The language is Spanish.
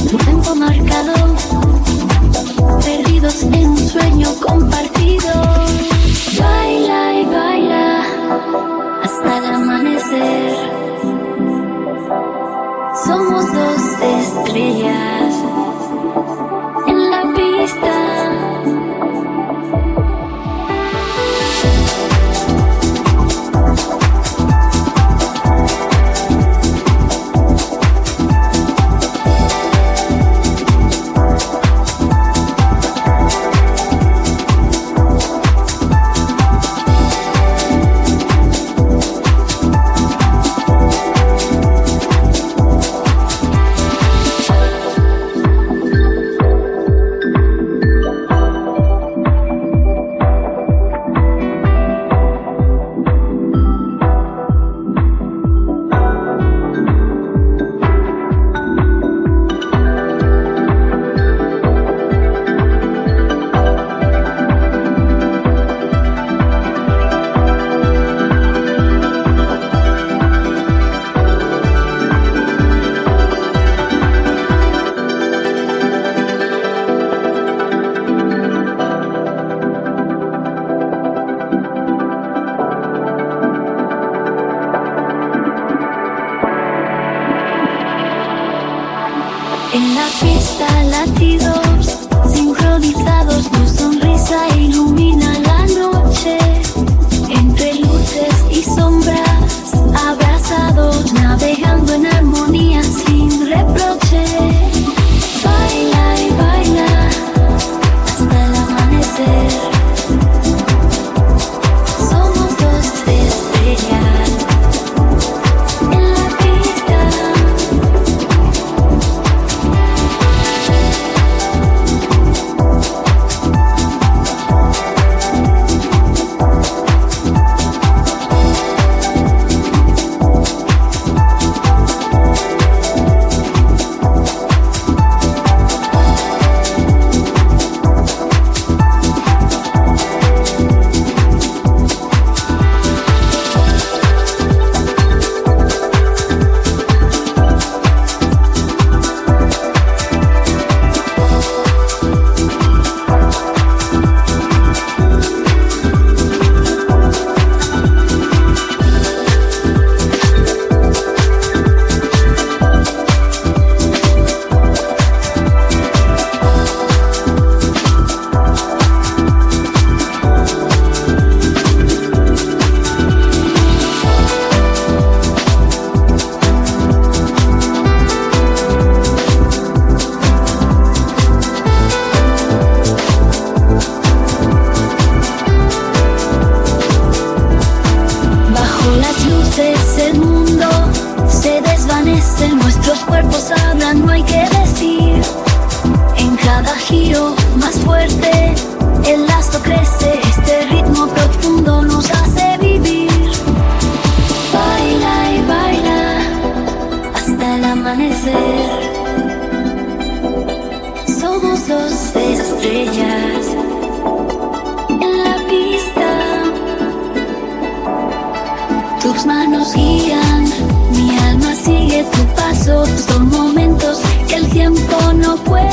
tu tempo marcado, perdidos en un sueño compartido. Baila y baila hasta el amanecer. Somos dos estrellas en la pista. En la pista latidos sincronizados, tu sonrisa ilumina la noche. Entre luces y sombras, abrazados, navegando en armonía sin reproche. Baila y baila hasta el amanecer. Somos dos estrellas en la pista. El mundo se desvanece, nuestros cuerpos hablan, no hay que decir. En cada giro más fuerte el lazo crece, este ritmo profundo nos hace vivir. Baila y baila hasta el amanecer. Somos dos estrellas en la pista. Tus manos guían, mi alma sigue tu paso. Son momentos que el tiempo no puede